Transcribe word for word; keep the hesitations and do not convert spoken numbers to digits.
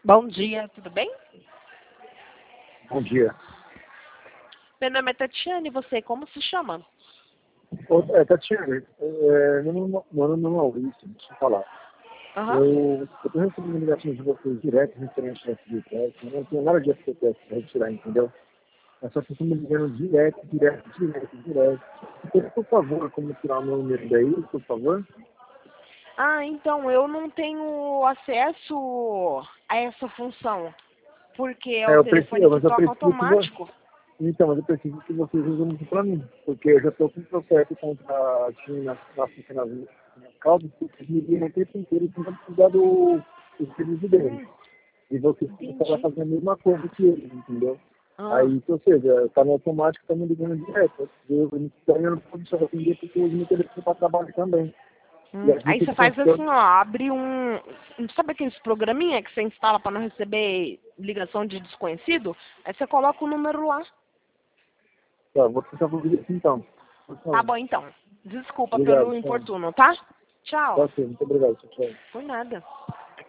Bom dia, tudo bem? Bom dia. Meu nome é Tatiane, e você como se chama? Ô, é, Tatiana, é, meu nome meu nome é Maurício, deixa eu falar. Aham. Eu estou recebendo ligações de vocês direto, referente a F G T S, eu não tenho nada de F G T S para retirar, entendeu? É só que vocês me ligando direto, direto, direto, direto. Então, por favor, como tirar o meu número daí, por favor? Ah, então eu não tenho acesso a essa função, porque é É, o eu preciso, telefone que mas eu toca preciso que você... automático. Então, mas eu preciso que vocês usem isso para mim, porque eu já estou com um processo contra a time na, na, na, na causa, porque eles me ligam o tempo inteiro e tentam precisar do, do serviço deles. Hum, E você vai entendi. fazer a mesma coisa que eles, entendeu? Ah, Aí, ou seja, tá no automático, tá me ligando direto. Eu eu não posso deixar atender porque eu uso meu telefone para trabalho também. E hum. às Aí vezes você eu faz consigo... assim, ó, abre um... Sabe aqueles programinha que você instala para não receber ligação de desconhecido? Aí você coloca o número lá. Tá, vou tentar fazer isso então. Por Tá favor. bom, então. Desculpa Obrigado, pelo tchau. importuno, tá? Tá, Tchau. sim, muito obrigado, tchau. Por nada.